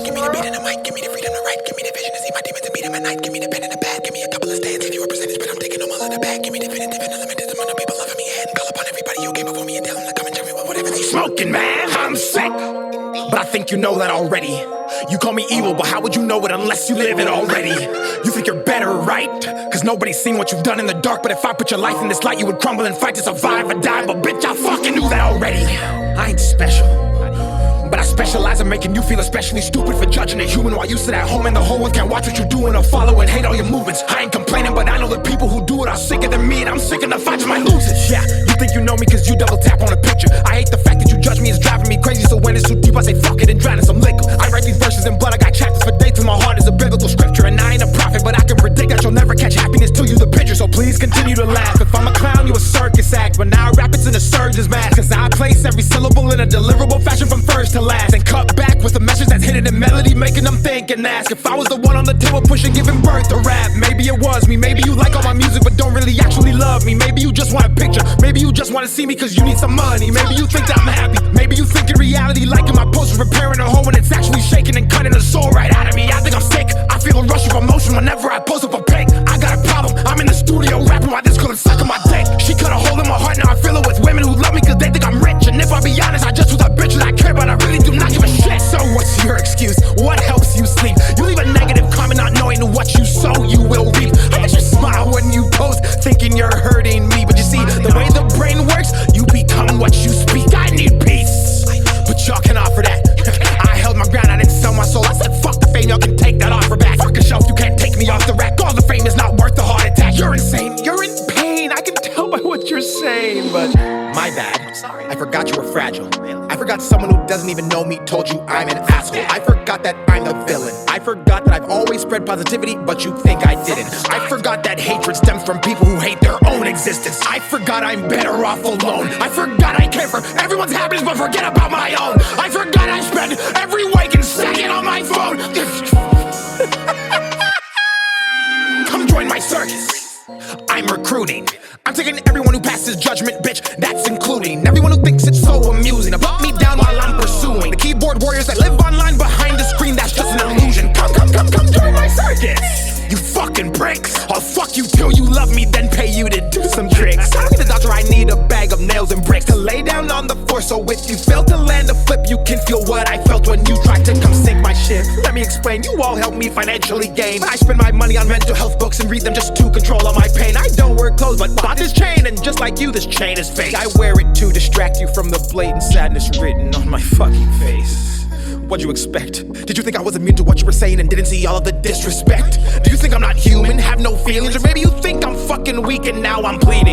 Give me the beat and the mic, give me the freedom to write. Give me the vision to see my demons and beat them at night. Give me the pen and the pad, give me a couple of stands. Give you a percentage, but I'm taking them all in the bag. Give me definitive and unlimited amount of people loving me. And call upon everybody who came before me and tell them to come and join me with whatever they smoking, man. I'm sick, but I think you know that already. You call me evil, but how would you know it unless you live it already? You think you're better, right? Cause nobody's seen what you've done in the dark. But if I put your life in this light, you would crumble and fight to survive or die. But bitch, I fucking knew that already. I ain't special, but I specialize in making you feel especially stupid for judging a human while you sit at home and the whole world can't watch what you're doing or follow and hate all your movements. I ain't complaining, but I know the people who do it are sicker than me, and I'm sick of the fights my losers. Yeah, you think you know me cause you double tap on a picture. I hate the fact that you judge me, it's driving me crazy. So when it's too deep, I say fuck it and drown in some liquor. I write these verses in blood, I got chapters for dates, and my heart is a biblical scripture. And I ain't a prophet, but I can predict that you'll never catch happiness till you the picture. So please continue to laugh. If I'm a clown, you a circus act, but now I rap it's in a surgeon's mask. Cause I place every syllable in a deliverable fashion from first to last, and cut back with a message that's hidden in melody, making them think and ask if I was the one on the table pushing, giving birth to rap. Maybe it was me, maybe you like all my music but don't really actually love me. Maybe you just want a picture, maybe you just want to see me cause you need some money. Maybe you think that I'm happy, maybe you think in reality liking my post is repairing a hole when it's actually shaking and cutting the soul right out of me. I think I'm sick, I feel a rush of emotion whenever I post up a pic. I got a problem, I'm in the studio rapping while this girl is sucking my dick. She cut a hole in my heart, now I fill it with women who love me cause they think I'm rich. And if I be honest, I just was a bitch that I care, but I really do not give a shit. So what's your excuse? What helps you sleep? You leave a negative comment not knowing what you sow you will reap. I bet you smile when you post thinking you're hurting me, but you see the way the brain works, you become what you speak. I need peace, but y'all can offer that. I held my ground, I didn't sell my soul. I said fuck the fame, y'all can take that offer back. Fuck a shelf, you can't take me off the rack. All the fame is not worth the heart attack. You're insane, you're in pain, I can tell by what you're saying. But my bad, I forgot you were fragile. I forgot someone who doesn't even know me told you I'm an asshole. I forgot that I'm the villain. I forgot that I've always spread positivity, but you think I didn't. I forgot that hatred stems from people who hate their own existence. I forgot I'm better off alone. I forgot I care for everyone's happiness but forget about my own. I forgot I spend every waking second on my phone. Come join my circus, I'm recruiting. I'm taking everyone who passes judgment, bitch, that's including everyone who thinks it's so amusing to put me down while I'm pursuing the keyboard warriors that live online behind the screen. That's just an illusion. Come join my circus, you fucking pricks. I'll fuck you till you love me, then pay you to do some tricks. Tell me the doctor I need a bag of nails and bricks to lay down on the floor, so if you fail to land a flip, you can feel what I felt when you tried to come sink my ship. Let me explain, you all help me financially gain. I spend my money on mental health books and read them just to control all my pain. I don't wear clothes but bought this chain, and just like you, this chain is fake. I wear it to distract you from the blatant sadness written on my fucking face. What'd you expect? Did you think I was immune to what you were saying and didn't see all of the disrespect? Do you think I'm not human, have no feelings? Or maybe you think I'm fucking weak and now I'm pleading?